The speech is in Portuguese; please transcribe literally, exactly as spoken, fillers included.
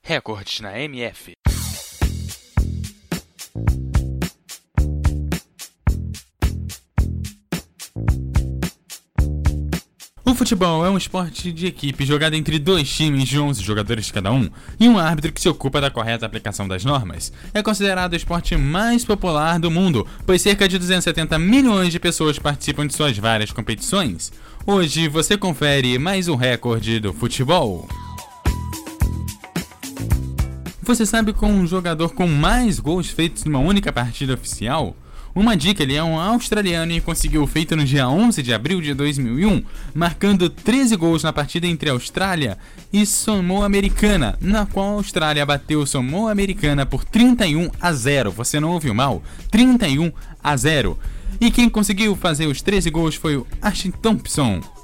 Recordes na M F. O futebol é um esporte de equipe jogado entre dois times de onze jogadores cada um e um árbitro que se ocupa da correta aplicação das normas. É considerado o esporte mais popular do mundo, pois cerca de duzentos e setenta milhões de pessoas participam de suas várias competições. Hoje você confere mais um recorde do futebol. Você sabe qual um jogador com mais gols feitos numa única partida oficial? Uma dica, ele é um australiano e conseguiu o feito no dia onze de abril de dois mil e um, marcando treze gols na partida entre a Austrália e Samoa Americana, na qual a Austrália bateu Samoa Americana por trinta e um a zero. Você não ouviu mal? trinta e um a zero. E quem conseguiu fazer os treze gols foi o Ashton Thompson.